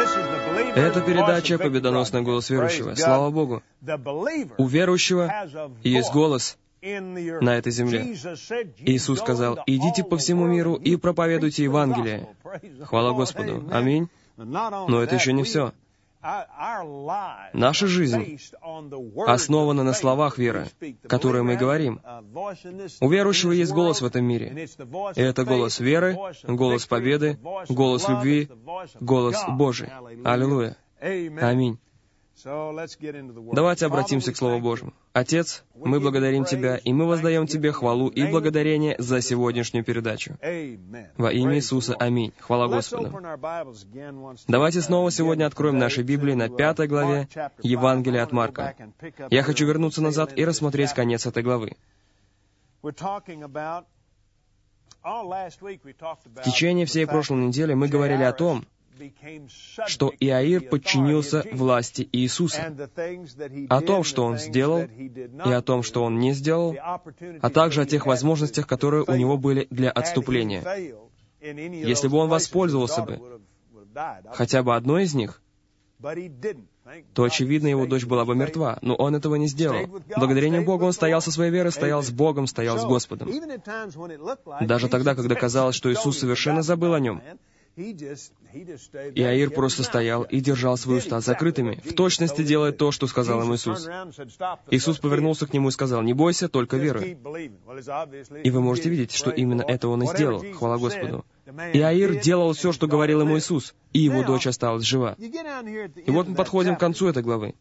Это передача «Победоносный голос верующего». Слава Богу! У верующего есть голос на этой земле. Иисус сказал: «Идите по всему миру и проповедуйте Евангелие». Хвала Господу! Аминь. Но это еще не все. Наша жизнь основана на словах веры, которые мы говорим. У верующего есть голос в этом мире. И это голос веры, голос победы, голос любви, голос Божий. Аллилуйя. Аминь. Давайте обратимся к Слову Божьему. Отец, мы благодарим Тебя, и мы воздаем Тебе хвалу и благодарение за сегодняшнюю передачу. Во имя Иисуса. Аминь. Хвала Господу. Давайте снова сегодня откроем наши Библии на 5 главе Евангелия от Марка. Я хочу вернуться назад и рассмотреть конец этой главы. В течение всей прошлой недели мы говорили о том, что Иаир подчинился власти Иисуса, о том, что он сделал, и о том, что он не сделал, а также о тех возможностях, которые у него были для отступления. Если бы он воспользовался бы хотя бы одной из них, то, очевидно, его дочь была бы мертва, но он этого не сделал. Благодарение Богу он стоял со своей верой, стоял с Богом, стоял с Господом. Даже тогда, когда казалось, что Иисус совершенно забыл о нем, Иаир просто стоял и держал свои уста закрытыми, в точности делая то, что сказал ему Иисус. Иисус повернулся к нему и сказал: «Не бойся, только веруй». И вы можете видеть, что именно это он и сделал. Хвала Господу. Иаир делал все, что говорил ему Иисус, и его дочь осталась жива. И вот мы подходим к концу этой главы.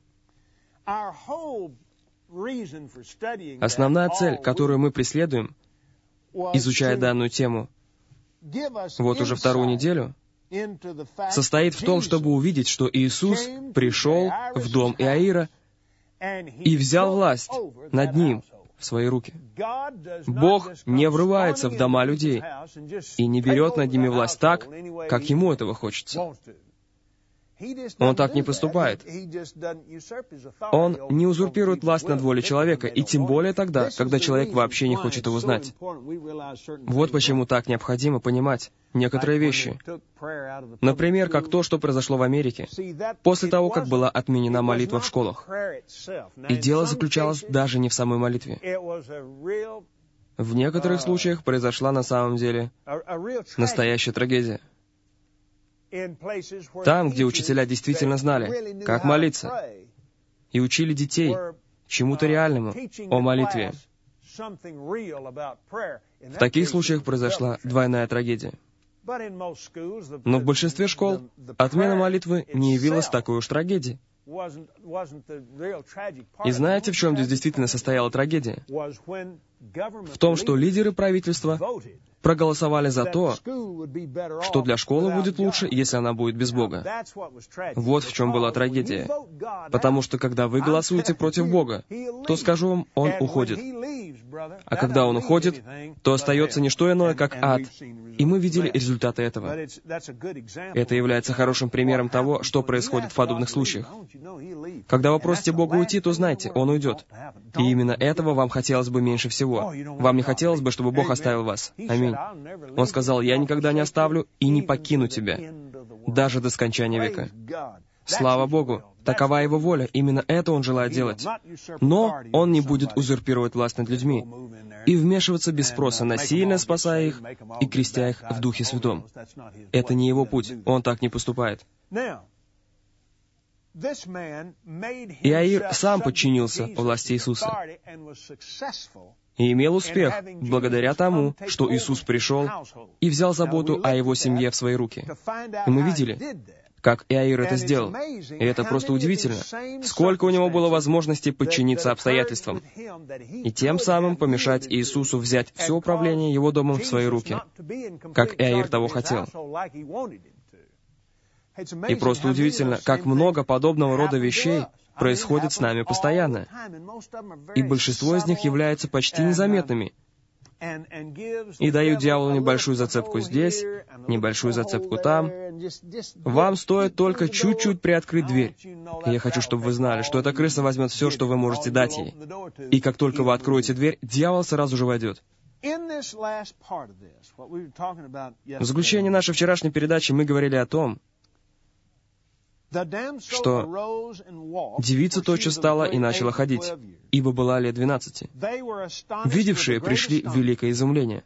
Основная цель, которую мы преследуем, изучая данную тему, вот уже вторую неделю, состоит в том, чтобы увидеть, что Иисус пришел в дом Иаира и взял власть над ним в свои руки. Бог не врывается в дома людей и не берет над ними власть так, как ему этого хочется. Он так не поступает. Он не узурпирует власть над волей человека, и тем более тогда, когда человек вообще не хочет его знать. Вот почему так необходимо понимать некоторые вещи. Например, как то, что произошло в Америке, после того, как была отменена молитва в школах. И дело заключалось даже не в самой молитве. В некоторых случаях произошла на самом деле настоящая трагедия. Там, где учителя действительно знали, как молиться, и учили детей чему-то реальному о молитве. В таких случаях произошла двойная трагедия. Но в большинстве школ отмена молитвы не явилась такой уж трагедией. И знаете, в чем здесь действительно состояла трагедия? В том, что лидеры правительства проголосовали за то, что для школы будет лучше, если она будет без Бога. Вот в чем была трагедия. Потому что, когда вы голосуете против Бога, то, скажу вам, Он уходит. А когда Он уходит, то остается не что иное, как ад. И мы видели результаты этого. Это является хорошим примером того, что происходит в подобных случаях. Когда вы просите Бога уйти, то знайте, Он уйдет. И именно этого вам хотелось бы меньше всего. Вам не хотелось бы, чтобы Бог оставил вас. Аминь. Он сказал: «Я никогда не оставлю и не покину тебя, даже до скончания века». Слава Богу! Такова Его воля, именно это Он желает делать. Но Он не будет узурпировать власть над людьми и вмешиваться без спроса, насильно спасая их и крестя их в Духе Святом. Это не Его путь, Он так не поступает. Иаир сам подчинился власти Иисуса и имел успех благодаря тому, что Иисус пришел и взял заботу о его семье в свои руки. И мы видели, как Иаир это сделал. И это просто удивительно. Сколько у него было возможностей подчиниться обстоятельствам и тем самым помешать Иисусу взять все управление его домом в свои руки, как Иаир того хотел. И просто удивительно, как много подобного рода вещей происходит с нами постоянно. И большинство из них являются почти незаметными. И дают дьяволу небольшую зацепку здесь, небольшую зацепку там. Вам стоит только чуть-чуть приоткрыть дверь. И я хочу, чтобы вы знали, что эта крыса возьмет все, что вы можете дать ей. И как только вы откроете дверь, дьявол сразу же войдет. В заключение нашей вчерашней передачи мы говорили о том, что девица тотчас встала и начала ходить, ибо была лет 12. Видевшие пришли в великое изумление.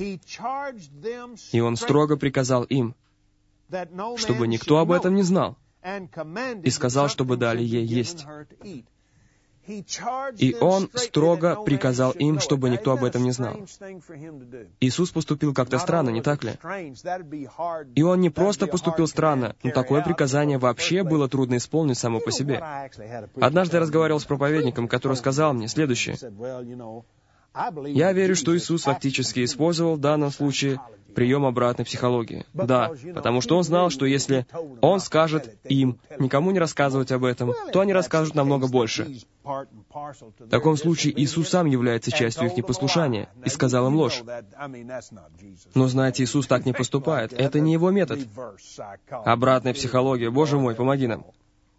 И он строго приказал им, чтобы никто об этом не знал, и сказал, чтобы дали ей есть. И он строго приказал им, чтобы никто об этом не знал. Иисус поступил как-то странно, не так ли? И он не просто поступил странно, но такое приказание вообще было трудно исполнить само по себе. Однажды я разговаривал с проповедником, который сказал мне следующее. Я верю, что Иисус фактически использовал в данном случае прием обратной психологии. Да, потому что Он знал, что если Он скажет им никому не рассказывать об этом, то они расскажут намного больше. В таком случае Иисус сам является частью их непослушания и сказал им ложь. Но знаете, Иисус так не поступает. Это не Его метод. Обратная психология. Боже мой, помоги нам.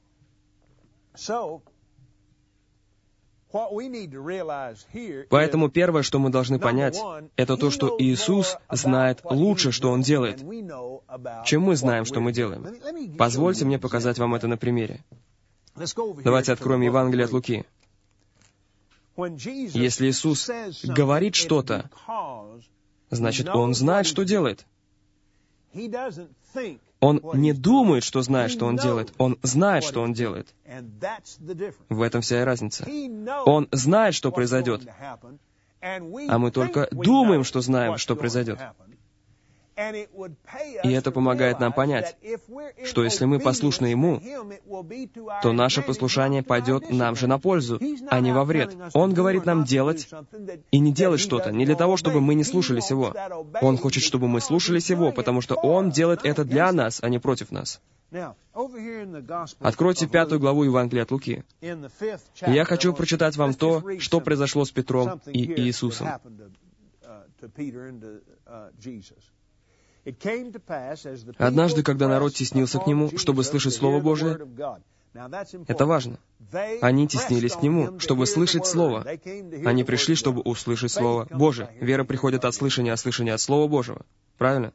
Поэтому первое, что мы должны понять, это то, что Иисус знает лучше, что Он делает, чем мы знаем, что мы делаем. Позвольте мне показать вам это на примере. Давайте откроем Евангелие от Луки. Если Иисус говорит что-то, значит, Он знает, что делает. Он не думает, что знает, что Он делает. Он знает, что Он делает. В этом вся и разница. Он знает, что произойдет, а мы только думаем, что знаем, что произойдет. И это помогает нам понять, что если мы послушны Ему, то наше послушание пойдет нам же на пользу, а не во вред. Он говорит нам делать и не делать что-то, не для того, чтобы мы не слушались Его. Он хочет, чтобы мы слушались Его, потому что Он делает это для нас, а не против нас. Откройте 5 главу Евангелия от Луки. И я хочу прочитать вам то, что произошло с Петром и Иисусом. Однажды, когда народ теснился к Нему, чтобы слышать Слово Божие, это важно. Они теснились к Нему, чтобы слышать Слово. Они пришли, чтобы услышать Слово Божие. Вера приходит от слышания, а слышание от Слова Божьего. Правильно?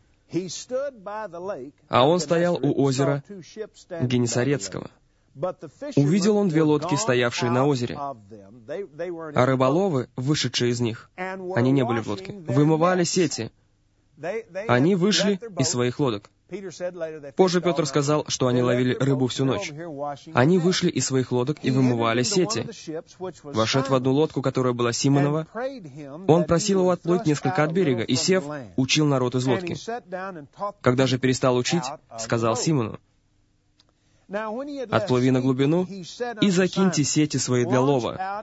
А Он стоял у озера Генесаретского. Увидел Он 2 лодки, стоявшие на озере, а рыболовы, вышедшие из них, они не были в лодке, вымывали сети. Они вышли из своих лодок. Позже Петр сказал, что они ловили рыбу всю ночь. Они вышли из своих лодок и вымывали сети. Вошед в одну лодку, которая была Симонова, он просил его отплыть несколько от берега и, сев, учил народ из лодки. Когда же перестал учить, сказал Симону: «Отплыви на глубину и закиньте сети свои для лова»,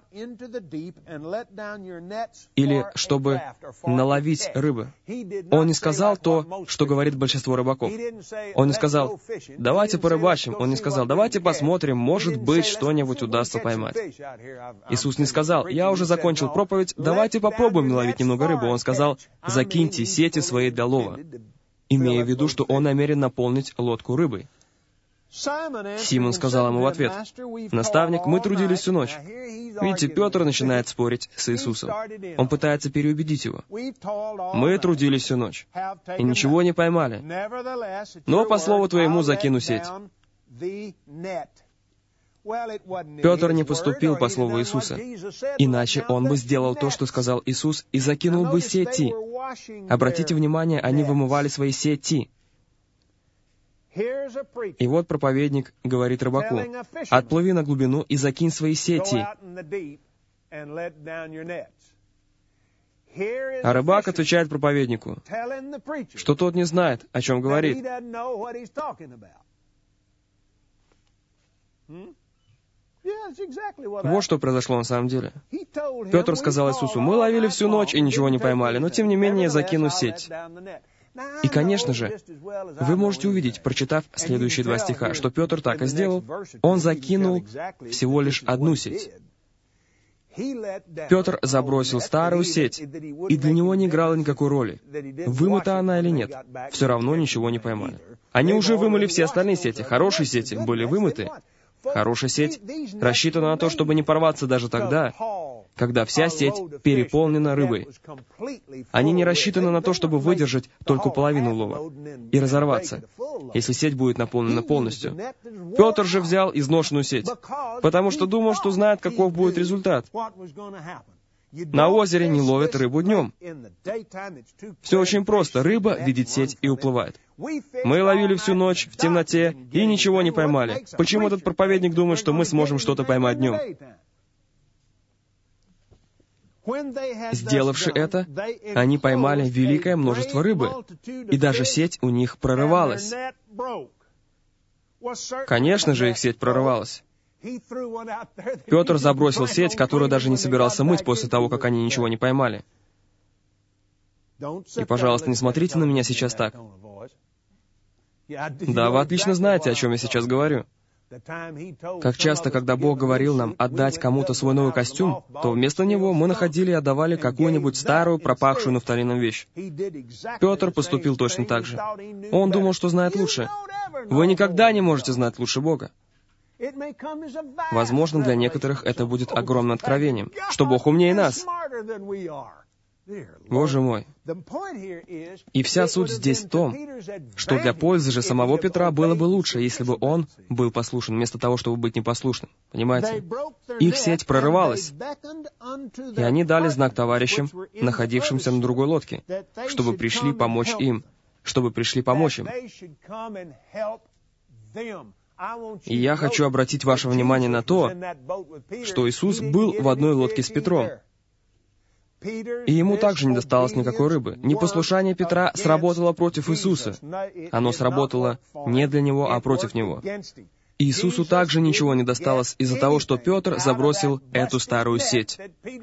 или чтобы наловить рыбы. Он не сказал то, что говорит большинство рыбаков. Он не сказал: «Давайте порыбачим». Он не сказал: «Давайте посмотрим, может быть, что-нибудь удастся поймать». Иисус не сказал: «Я уже закончил проповедь, давайте попробуем наловить немного рыбы». Он сказал: «Закиньте сети свои для лова», имея в виду, что Он намерен наполнить лодку рыбой. Симон сказал ему в ответ: «Наставник, мы трудились всю ночь». Видите, Петр начинает спорить с Иисусом. Он пытается переубедить его. «Мы трудились всю ночь и ничего не поймали, но по слову Твоему закину сеть». Петр не поступил по слову Иисуса, иначе он бы сделал то, что сказал Иисус, и закинул бы сети. Обратите внимание, они вымывали свои сети. И вот проповедник говорит рыбаку: «Отплыви на глубину и закинь свои сети». А рыбак отвечает проповеднику, что тот не знает, о чем говорит. Вот что произошло на самом деле. Петр сказал Иисусу: «Мы ловили всю ночь и ничего не поймали, но тем не менее я закину сеть». И, конечно же, вы можете увидеть, прочитав следующие 2 стиха, что Петр так и сделал. Он закинул всего лишь одну сеть. Петр забросил старую сеть, и для него не играло никакой роли, вымыта она или нет. Все равно ничего не поймали. Они уже вымыли все остальные сети. Хорошие сети были вымыты. Хорошая сеть рассчитана на то, чтобы не порваться даже тогда, когда вся сеть переполнена рыбой. Они не рассчитаны на то, чтобы выдержать только половину улова и разорваться, если сеть будет наполнена полностью. Петр же взял изношенную сеть, потому что думал, что знает, каков будет результат. На озере не ловят рыбу днем. Все очень просто. Рыба видит сеть и уплывает. Мы ловили всю ночь в темноте и ничего не поймали. Почему этот проповедник думает, что мы сможем что-то поймать днем? Сделавши это, они поймали великое множество рыбы, и даже сеть у них прорывалась. Конечно же, их сеть прорывалась. Петр забросил сеть, которую даже не собирался мыть после того, как они ничего не поймали. И, пожалуйста, не смотрите на меня сейчас так. Да, вы отлично знаете, о чем я сейчас говорю. Как часто, когда Бог говорил нам отдать кому-то свой новый костюм, то вместо него мы находили и отдавали какую-нибудь старую, пропахшую нафталином вещь. Петр поступил точно так же. Он думал, что знает лучше. Вы никогда не можете знать лучше Бога. Возможно, для некоторых это будет огромным откровением, что Бог умнее нас. Боже мой. И вся суть здесь в том, что для пользы же самого Петра было бы лучше, если бы он был послушен, вместо того, чтобы быть непослушным. Понимаете? Их сеть прорывалась, и они дали знак товарищам, находившимся на другой лодке, чтобы пришли помочь им, чтобы пришли помочь им. И я хочу обратить ваше внимание на то, что Иисус был в одной лодке с Петром. И ему также не досталось никакой рыбы. Непослушание Петра сработало против Иисуса. Оно сработало не для него, а против него. Иисусу также ничего не досталось из-за того, что Петр забросил эту старую сеть.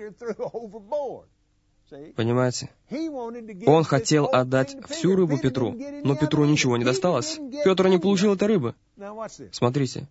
Понимаете? Он хотел отдать всю рыбу Петру, но Петру ничего не досталось. Петр не получил этой рыбы. Смотрите.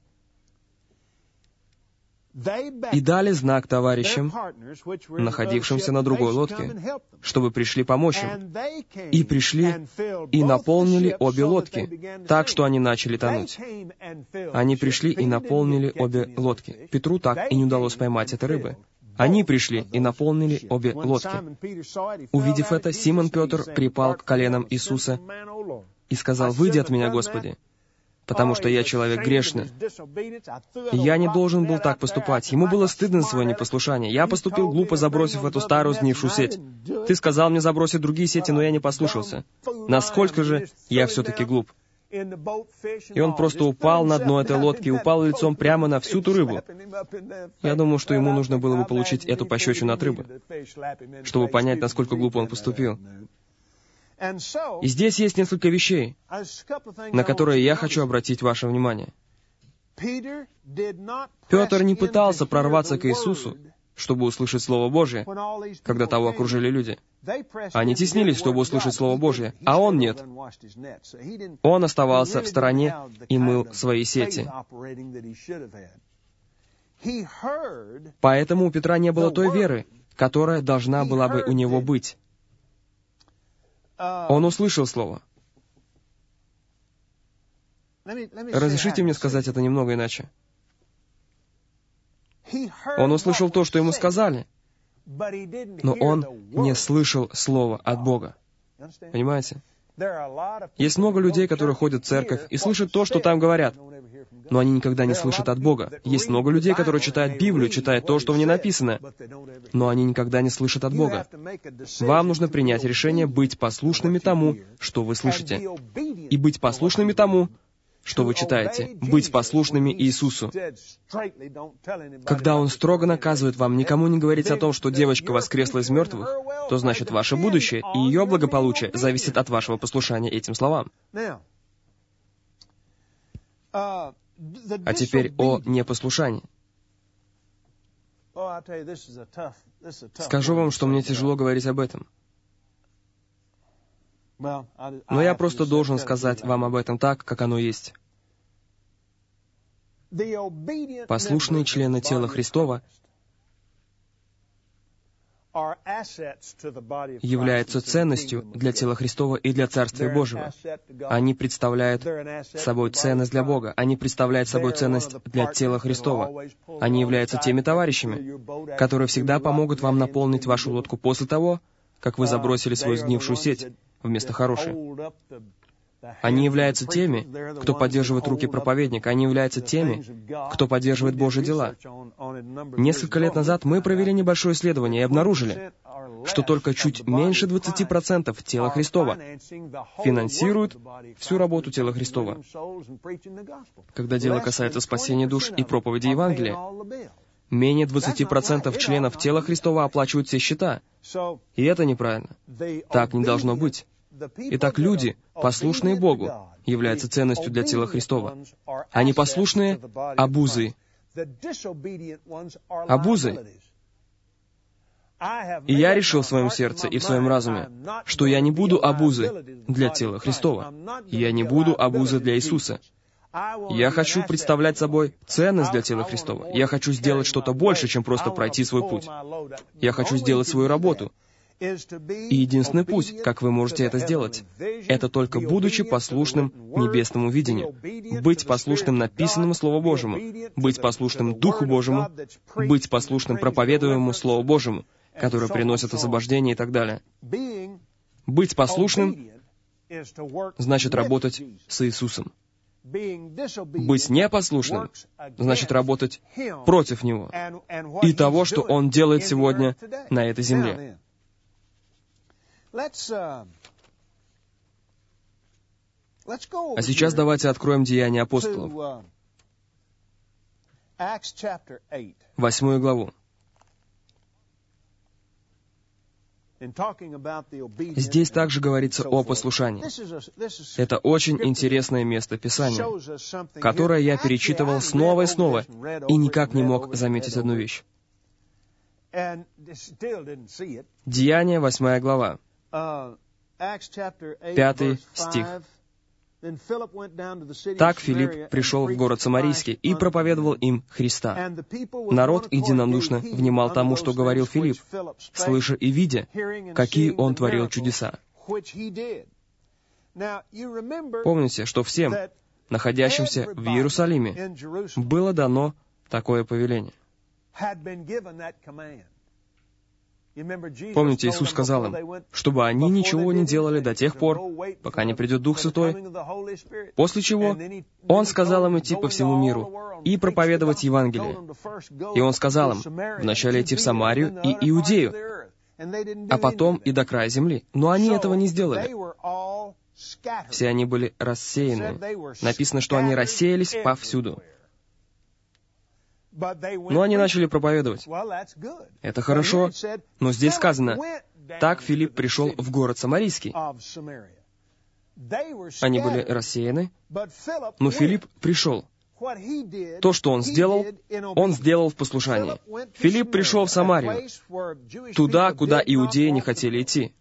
И дали знак товарищам, находившимся на другой лодке, чтобы пришли помочь им. И пришли, и наполнили обе лодки, так что они начали тонуть. Они пришли и наполнили обе лодки. Петру так и не удалось поймать этой рыбы. Они пришли и наполнили обе лодки. Увидев это, Симон Петр припал к коленам Иисуса и сказал: «Выйди от меня, Господи, потому что я человек грешный». Я не должен был так поступать. Ему было стыдно за свое непослушание. Я поступил глупо, забросив эту старую сгнившую сеть. Ты сказал мне забросить другие сети, но я не послушался. Насколько же я все-таки глуп. И он просто упал на дно этой лодки и упал лицом прямо на всю ту рыбу. Я думаю, что ему нужно было бы получить эту пощечину от рыбы, чтобы понять, насколько глупо он поступил. И здесь есть несколько вещей, на которые я хочу обратить ваше внимание. Петр не пытался прорваться к Иисусу, чтобы услышать Слово Божие, когда того окружили люди. Они теснились, чтобы услышать Слово Божие, а он нет. Он оставался в стороне и мыл свои сети. Поэтому у Петра не было той веры, которая должна была бы у него быть. Он услышал Слово. Разрешите мне сказать это немного иначе. Он услышал то, что ему сказали, но он не слышал Слова от Бога. Понимаете? Есть много людей, которые ходят в церковь и слышат то, что там говорят, но они никогда не слышат от Бога. Есть много людей, которые читают Библию, читают то, что в ней написано, но они никогда не слышат от Бога. Вам нужно принять решение быть послушными тому, что вы слышите, и быть послушными тому, что вы читаете, быть послушными Иисусу. Когда Он строго наказывает вам никому не говорить о том, что девочка воскресла из мертвых, то значит ваше будущее и ее благополучие зависит от вашего послушания этим словам. А теперь о непослушании. Скажу вам, что мне тяжело говорить об этом. Но я просто должен сказать вам об этом так, как оно есть. Послушные члены тела Христова являются ценностью для тела Христова и для Царствия Божьего. Они представляют собой ценность для Бога. Они представляют собой ценность для тела Христова. Они являются теми товарищами, которые всегда помогут вам наполнить вашу лодку после того, как вы забросили свою сгнившую сеть вместо хорошей. Они являются теми, кто поддерживает руки проповедника. Они являются теми, кто поддерживает Божьи дела. Несколько лет назад мы провели небольшое исследование и обнаружили, что только чуть меньше 20% тела Христова финансируют всю работу тела Христова, когда дело касается спасения душ и проповеди Евангелия. Менее 20% членов тела Христова оплачивают все счета. И это неправильно. Так не должно быть. Итак, люди, послушные Богу, являются ценностью для тела Христова. А непослушные — обузы. Обузы. И я решил в своем сердце и в своем разуме, что я не буду обузой для тела Христова. Я не буду обузой для Иисуса. Я хочу представлять собой ценность для тела Христова. Я хочу сделать что-то больше, чем просто пройти свой путь. Я хочу сделать свою работу. И единственный путь, как вы можете это сделать, это только будучи послушным небесному видению, быть послушным написанному Слову Божьему, быть послушным Духу Божьему, быть послушным проповедуемому Слову Божьему, которое приносит освобождение и так далее. Быть послушным значит работать с Иисусом. Быть непослушным значит работать против Него и того, что Он делает сегодня на этой земле. А сейчас давайте откроем Деяния апостолов, 8 главу. Здесь также говорится о послушании. Это очень интересное место Писания, которое я перечитывал снова и снова, и никак не мог заметить одну вещь. Деяния, 8 глава, 5 стих. «Так Филипп пришел в город Самарийский и проповедовал им Христа. Народ единодушно внимал тому, что говорил Филипп, слыша и видя, какие он творил чудеса». Помните, что всем, находящимся в Иерусалиме, было дано такое повеление. Помните, Иисус сказал им, чтобы они ничего не делали до тех пор, пока не придет Дух Святой, после чего Он сказал им идти по всему миру и проповедовать Евангелие. И Он сказал им вначале идти в Самарию и Иудею, а потом и до края земли. Но они этого не сделали. Все они были рассеяны. Написано, что они рассеялись повсюду. Но они начали проповедовать. Это хорошо, но здесь сказано, так Филипп пришел в город Самарийский. Они были рассеяны, но Филипп пришел. То, что он сделал в послушании. Филипп пришел в Самарию, туда, куда иудеи не хотели идти.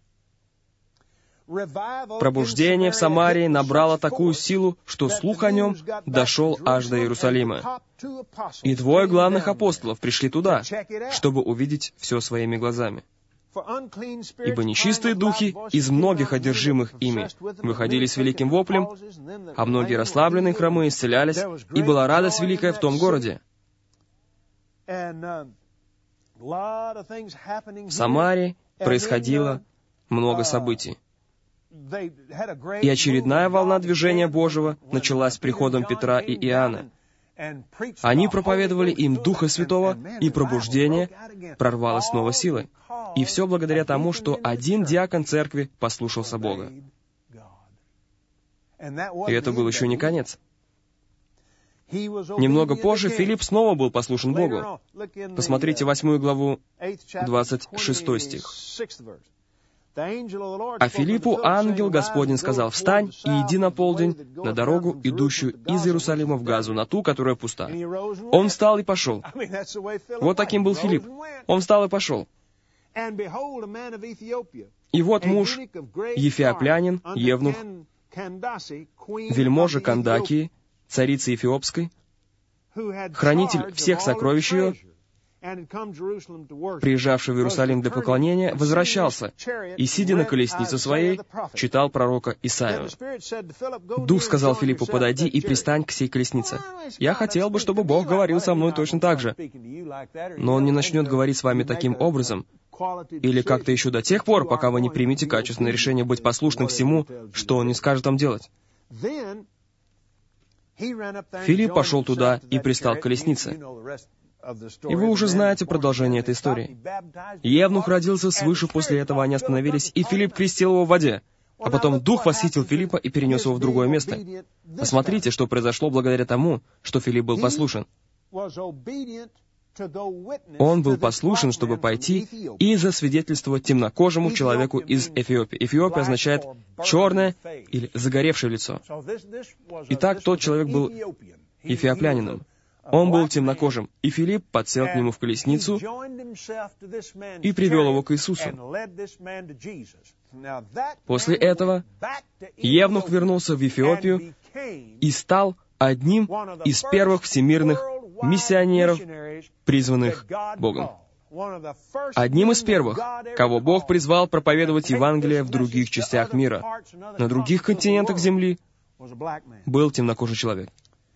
Пробуждение в Самарии набрало такую силу, что слух о нем дошел аж до Иерусалима. И 2 главных апостолов пришли туда, чтобы увидеть все своими глазами. Ибо нечистые духи из многих одержимых ими выходили с великим воплем, а многие расслабленные хромые исцелялись, и была радость великая в том городе. В Самарии происходило много событий. И очередная волна движения Божьего началась с приходом Петра и Иоанна. Они проповедовали им Духа Святого, и пробуждение прорвалось снова силой. И все благодаря тому, что один диакон церкви послушался Бога. И это был еще не конец. Немного позже Филипп снова был послушен Богу. Посмотрите 8 главу, 26 стих. «А Филиппу ангел Господень сказал, встань и иди на полдень на дорогу, идущую из Иерусалима в Газу, на ту, которая пуста. Он встал и пошел». Вот таким был Филипп. Он встал и пошел. И вот муж, ефиоплянин, евнух, вельможа Кандакии, царицы Эфиопской, хранитель всех сокровищ ее, приезжавший в Иерусалим для поклонения, возвращался и, сидя на колеснице своей, читал пророка Исаию. Дух сказал Филиппу: «Подойди и пристань к сей колеснице. Я хотел бы, чтобы Бог говорил со мной точно так же. Но Он не начнет говорить с вами таким образом, или как-то еще до тех пор, пока вы не примете качественное решение быть послушным всему, что Он не скажет вам делать». Филипп пошел туда и пристал к колеснице. И вы уже знаете продолжение этой истории. Евнух родился свыше, после этого они остановились, и Филипп крестил его в воде. А потом Дух восхитил Филиппа и перенес его в другое место. Посмотрите, что произошло благодаря тому, что Филипп был послушен. Он был послушен, чтобы пойти и засвидетельствовать темнокожему человеку из Эфиопии. Эфиопия означает «черное» или «загоревшее лицо». Итак, тот человек был эфиоплянином. Он был темнокожим, и Филипп подсел к нему в колесницу и привел его к Иисусу. После этого Евнух вернулся в Эфиопию и стал одним из первых всемирных миссионеров, призванных Богом. Одним из первых, кого Бог призвал проповедовать Евангелие в других частях мира, на других континентах Земли, был темнокожий человек.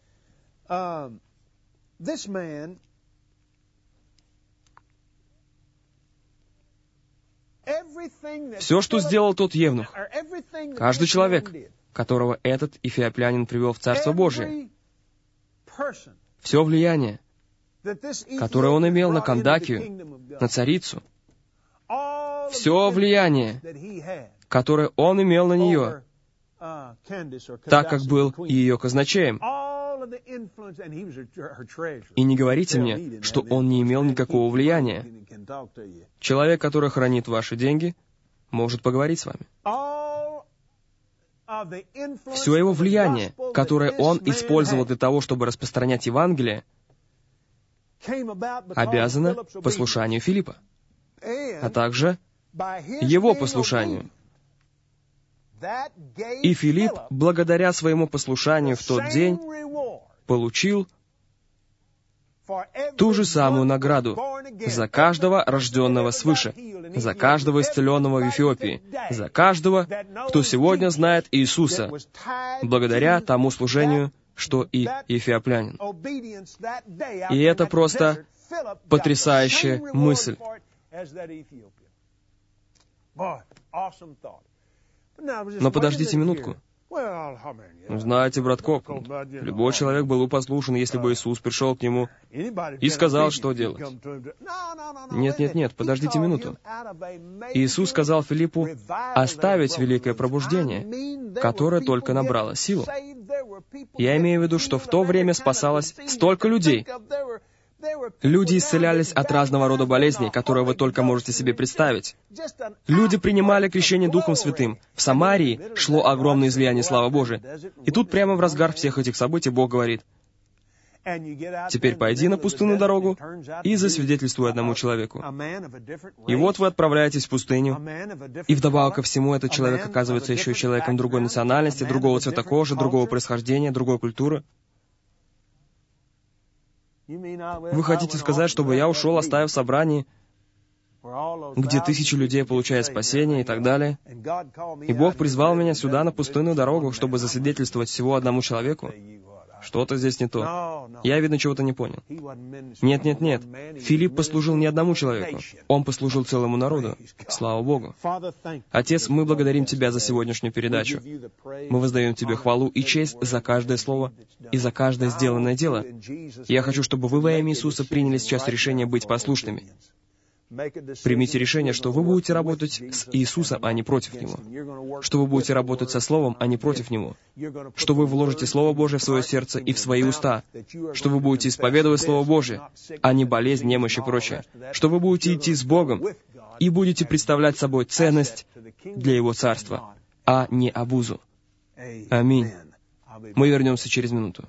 Все, что сделал тот евнух, каждый человек, которого этот эфиоплянин привел в Царство Божие, все влияние, которое он имел на Кандакию, на царицу, все влияние, которое он имел на нее, так как был ее казначеем. И не говорите мне, что он не имел никакого влияния. Человек, который хранит ваши деньги, может поговорить с вами. Все его влияние, которое он использовал для того, чтобы распространять Евангелие, обязано послушанию Филиппа, а также его послушанию. И Филипп, благодаря своему послушанию в тот день, получил ту же самую награду за каждого рожденного свыше, за каждого исцеленного в Эфиопии, за каждого, кто сегодня знает Иисуса, благодаря тому служению, что и эфиоплянин. И это просто потрясающая мысль. Но подождите минутку. Знаете, брат Копланд, любой человек был бы послушен, если бы Иисус пришел к нему и сказал, что делать. Нет, подождите минуту. Иисус сказал Филиппу оставить великое пробуждение, которое только набрало силу. Я имею в виду, что в то время спасалось столько людей. Люди исцелялись от разного рода болезней, которые вы только можете себе представить. Люди принимали крещение Духом Святым. В Самарии шло огромное излияние славы Божией. И тут прямо в разгар всех этих событий Бог говорит: «Теперь пойди на пустынную дорогу и засвидетельствуй одному человеку». И вот вы отправляетесь в пустыню, и вдобавок ко всему этот человек оказывается еще и человеком другой национальности, другого цвета кожи, другого происхождения, другой культуры. Вы хотите сказать, чтобы я ушел, оставив собрание, где тысячи людей получают спасение и так далее, и Бог призвал меня сюда, на пустынную дорогу, чтобы засвидетельствовать всего одному человеку? Что-то здесь не то. Я, видно, чего-то не понял. Нет. Филипп послужил не одному человеку. Он послужил целому народу. Слава Богу. Отец, мы благодарим Тебя за сегодняшнюю передачу. Мы воздаем Тебе хвалу и честь за каждое слово и за каждое сделанное дело. Я хочу, чтобы вы во имя Иисуса приняли сейчас решение быть послушными. Примите решение, что вы будете работать с Иисусом, а не против Него. Что вы будете работать со Словом, а не против Него. Что вы вложите Слово Божие в свое сердце и в свои уста. Что вы будете исповедовать Слово Божие, а не болезнь, немощь и прочее. Что вы будете идти с Богом и будете представлять собой ценность для Его Царства, а не обузу. Аминь. Мы вернемся через минуту.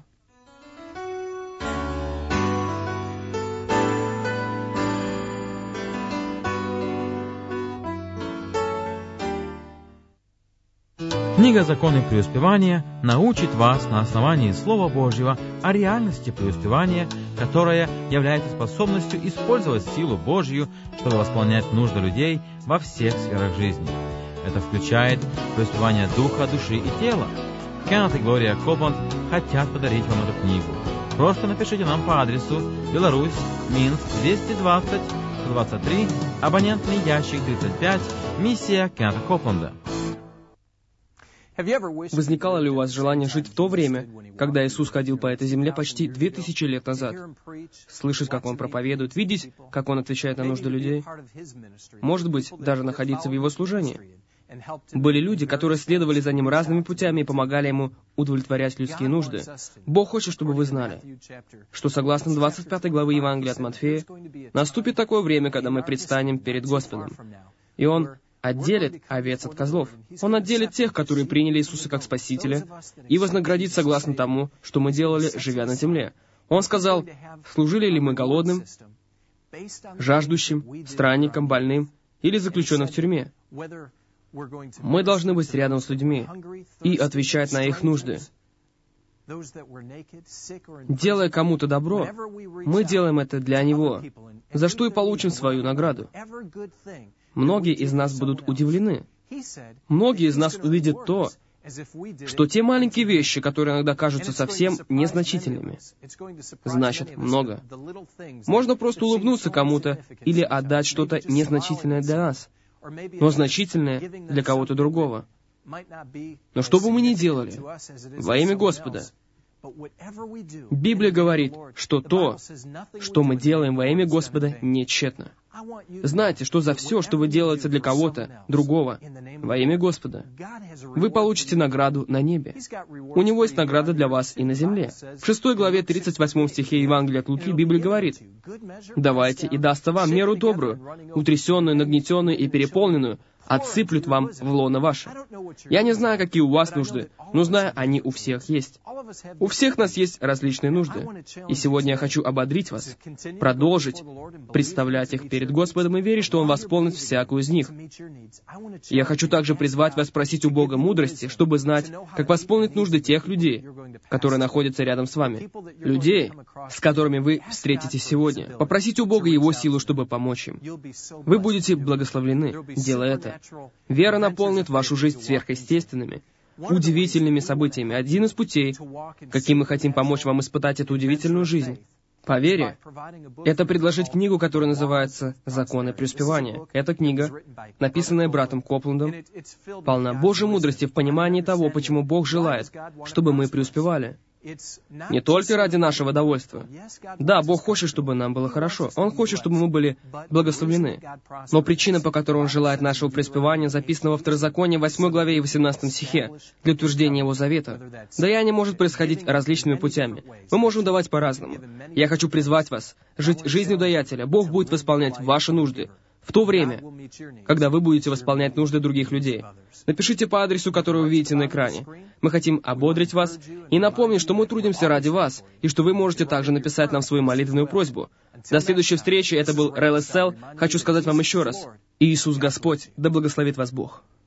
Книга «Законы преуспевания» научит вас на основании Слова Божьего о реальности преуспевания, которая является способностью использовать силу Божью, чтобы восполнять нужды людей во всех сферах жизни. Это включает преуспевание духа, души и тела. Кеннет и Глория Копланд хотят подарить вам эту книгу. Просто напишите нам по адресу Беларусь, Минск, 220-123, абонентный ящик 35, миссия Кеннета Копланда. Возникало ли у вас желание жить в то время, когда Иисус ходил по этой земле почти 2000 лет назад? Слышать, как Он проповедует, видеть, как Он отвечает на нужды людей? Может быть, даже находиться в Его служении? Были люди, которые следовали за Ним разными путями и помогали Ему удовлетворять людские нужды. Бог хочет, чтобы вы знали, что согласно 25 главы Евангелия от Матфея, наступит такое время, когда мы предстанем перед Господом, и Он отделит овец от козлов. Он отделит тех, которые приняли Иисуса как Спасителя, и вознаградит согласно тому, что мы делали, живя на земле. Он сказал, служили ли мы голодным, жаждущим, странникам, больным или заключенным в тюрьме. Мы должны быть рядом с людьми и отвечать на их нужды. Делая кому-то добро, мы делаем это для Него, за что и получим свою награду. Многие из нас будут удивлены. Многие из нас увидят то, что те маленькие вещи, которые иногда кажутся совсем незначительными, значат много. Можно просто улыбнуться кому-то или отдать что-то незначительное для нас, но значительное для кого-то другого. Но что бы мы ни делали, во имя Господа, Библия говорит, что то, что мы делаем во имя Господа, не тщетно. Знайте, что за все, что вы делаете для кого-то другого во имя Господа, вы получите награду на небе. У Него есть награда для вас и на земле. В 6 главе 38 стихе Евангелия от Луки Библия говорит, «Давайте, и дастся вам меру добрую, утрясенную, нагнетенную и переполненную, отсыплют вам в лоно ваше». Я не знаю, какие у вас нужды, но знаю, они у всех есть. У всех нас есть различные нужды. И сегодня я хочу ободрить вас, продолжить представлять их перед Господом и верить, что Он восполнит всякую из них. Я хочу также призвать вас просить у Бога мудрости, чтобы знать, как восполнить нужды тех людей, которые находятся рядом с вами, людей, с которыми вы встретитесь сегодня. Попросите у Бога Его силу, чтобы помочь им. Вы будете благословлены, делая это. Вера наполнит вашу жизнь сверхъестественными, удивительными событиями. Один из путей, каким мы хотим помочь вам испытать эту удивительную жизнь, по вере, это предложить книгу, которая называется «Законы преуспевания». Эта книга, написанная братом Копландом, полна Божьей мудрости в понимании того, почему Бог желает, чтобы мы преуспевали. Не только ради нашего довольства. Да, Бог хочет, чтобы нам было хорошо. Он хочет, чтобы мы были благословлены. Но причина, по которой Он желает нашего преуспевания, записана во Второзаконии 8 главе и 18 стихе, для утверждения Его завета. Даяние может происходить различными путями. Мы можем давать по-разному. Я хочу призвать вас жить жизнью даятеля. Бог будет восполнять ваши нужды в то время, когда вы будете восполнять нужды других людей. Напишите по адресу, который вы видите на экране. Мы хотим ободрить вас и напомнить, что мы трудимся ради вас, и что вы можете также написать нам свою молитвенную просьбу. До следующей встречи. Это был Рэл Эссел. Хочу сказать вам еще раз. Иисус Господь, да благословит вас Бог.